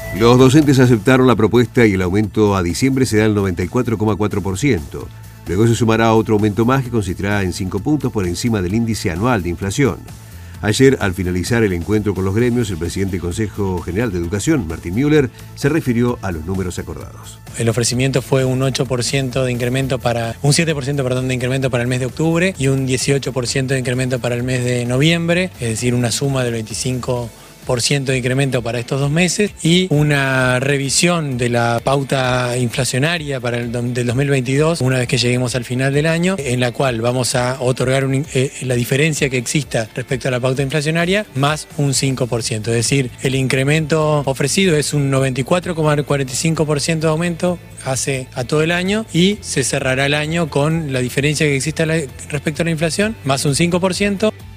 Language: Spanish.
Los docentes aceptaron la propuesta y el aumento a diciembre será el 94,4%. Luego se sumará otro aumento más que consistirá en 5 puntos por encima del índice anual de inflación. Ayer, al finalizar el encuentro con los gremios, el presidente del Consejo General de Educación, Martín Müller, se refirió a los números acordados. El ofrecimiento fue un 8% de incremento un 7% de incremento para el mes de octubre y un 18% de incremento para el mes de noviembre, es decir, una suma del 25% de incremento para estos 2 meses y una revisión de la pauta inflacionaria del 2022 una vez que lleguemos al final del año, en la cual vamos a otorgar la diferencia que exista respecto a la pauta inflacionaria más un 5%, es decir, el incremento ofrecido es un 94,45% de aumento a todo el año y se cerrará el año con la diferencia que exista respecto a la inflación más un 5%.